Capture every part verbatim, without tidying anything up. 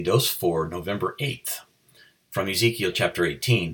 Dose for November eighth from Ezekiel chapter eighteen.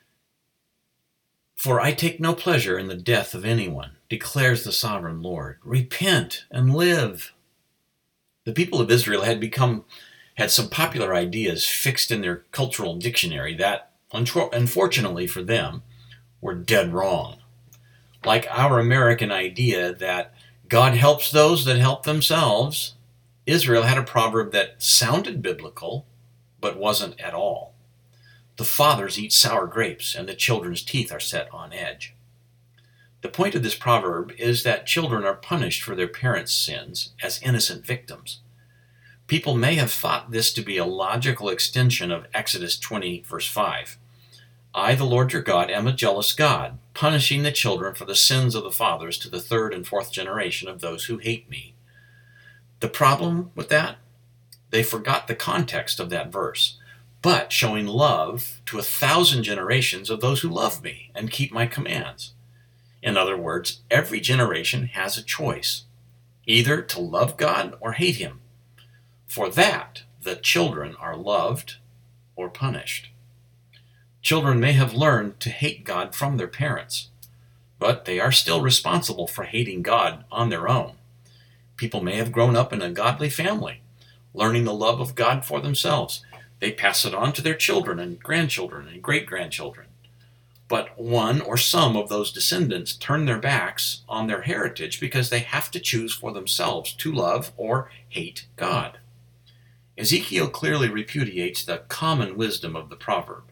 For I take no pleasure in the death of anyone, declares the sovereign Lord. Repent and live. The people of Israel had become had some popular ideas fixed in their cultural dictionary that, unfortunately for them, were dead wrong. Like our American idea that God helps those that help themselves, Israel had a proverb that sounded biblical, but wasn't at all. The fathers eat sour grapes, and the children's teeth are set on edge. The point of this proverb is that children are punished for their parents' sins as innocent victims. People may have thought this to be a logical extension of Exodus twenty, verse five. I, the Lord your God, am a jealous God, punishing the children for the sins of the fathers to the third and fourth generation of those who hate me. The problem with that? They forgot the context of that verse, but showing love to a thousand generations of those who love me and keep my commands. In other words, every generation has a choice, either to love God or hate him. For that, the children are loved or punished. Children may have learned to hate God from their parents, but they are still responsible for hating God on their own. People may have grown up in a godly family, learning the love of God for themselves. They pass it on to their children and grandchildren and great-grandchildren. But one or some of those descendants turn their backs on their heritage because they have to choose for themselves to love or hate God. Ezekiel clearly repudiates the common wisdom of the proverb.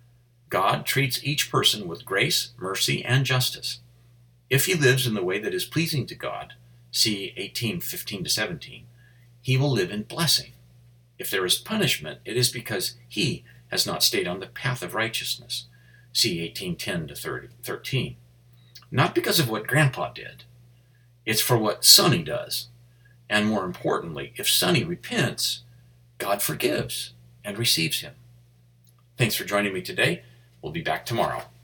God treats each person with grace, mercy, and justice. If he lives in the way that is pleasing to God, see eighteen fifteen to seventeen, he will live in blessing. If there is punishment, it is because he has not stayed on the path of righteousness, see eighteen ten to thirteen. Not because of what Grandpa did. It's for what Sonny does. And more importantly, if Sonny repents, God forgives and receives him. Thanks for joining me today. We'll be back tomorrow.